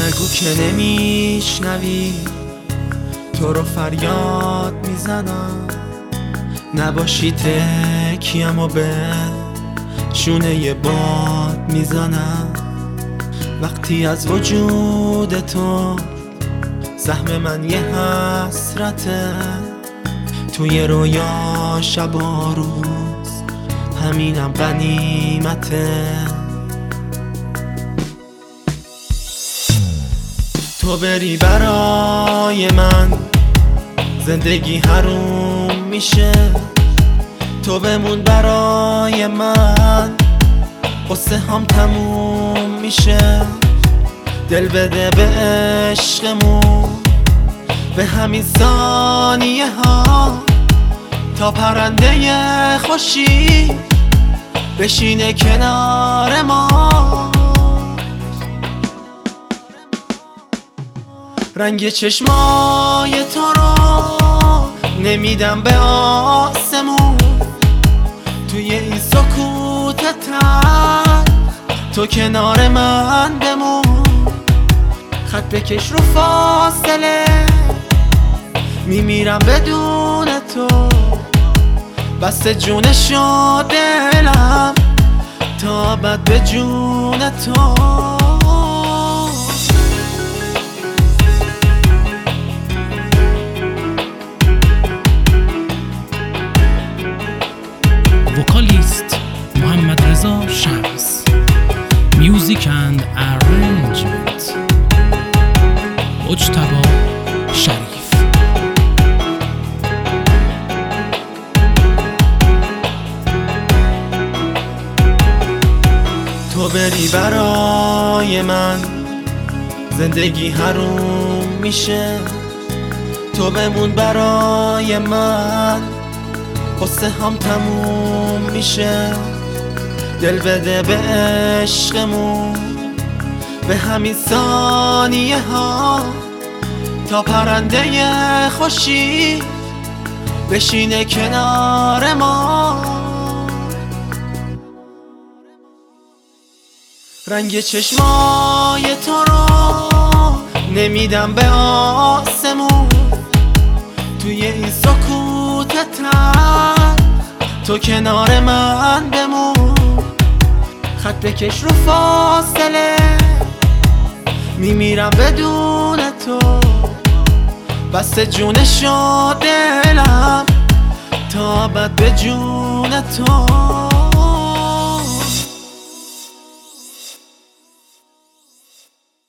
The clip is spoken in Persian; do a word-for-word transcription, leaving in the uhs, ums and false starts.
نگو که نمیشنوی، تو رو فریاد میزنم. نباشی تکیم و به شونه ی باد میزنم. وقتی از وجود تو سهم من یه حسرته، توی رویا شب و روز همینم غنیمته. تو بری برای من زندگی حروم میشه، تو بمون برای من قصه هم تموم میشه. دل بده به عشقمون به همین ثانیه ها، تا پرنده خوشی بشینه کنار ما. رنگ چشمای تو رو نمیدم به آسمون، توی این سکوت تن تو کنار من بمون. خط بکش رو فاصله، میمیرم بدون تو. بس جون شد دلم تا ابد به جون تو. وکالیست محمد رضا شمس، میوزیک اند ارنجمنت مجتبی شریف. تو بری برای من زندگی حروم میشه، تو بمون برای من قصه هم تموم میشه. دل بده به عشقمون به همین ثانیه ها، تا پرنده خوشی بشینه کنار ما. رنگ چشمای تو رو نمیدم به آسمون، توی این سکوت تن تو کنار من بمون. خط بکش رو فاصله، میمیرم بدون تو. بس جون شد دلم تا ابد به جون تو.